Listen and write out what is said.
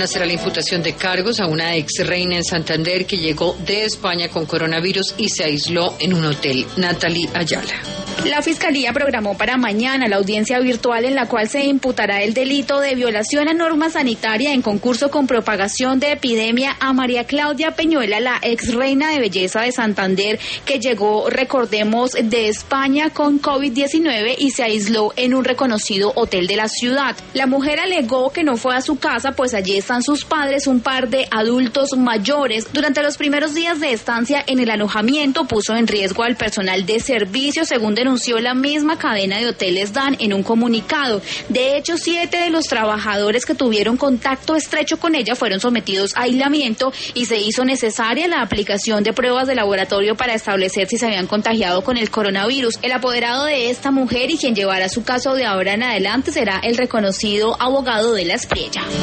será la imputación de cargos a una ex reina en Santander que llegó de España con coronavirus y se aisló en un hotel. Natalie Ayala. La Fiscalía programó para mañana la audiencia virtual en la cual se imputará el delito de violación a norma sanitaria en concurso con propagación de epidemia a María Claudia Peñuela, la ex reina de belleza de Santander, que llegó, recordemos, de España con COVID-19 y se aisló en un reconocido hotel de la ciudad. La mujer alegó que no fue a su casa, pues allí están sus padres, un par de adultos mayores. Durante los primeros días de estancia en el alojamiento puso en riesgo al personal de servicio, según denunció la misma cadena de hoteles DAN en un comunicado. De hecho, 7 de los trabajadores que tuvieron contacto estrecho con ella fueron sometidos a aislamiento y se hizo necesaria la aplicación de pruebas de laboratorio para establecer si se habían contagiado con el coronavirus. El apoderado de esta mujer y quien llevará su caso de ahora en adelante será el reconocido abogado de la Espriella.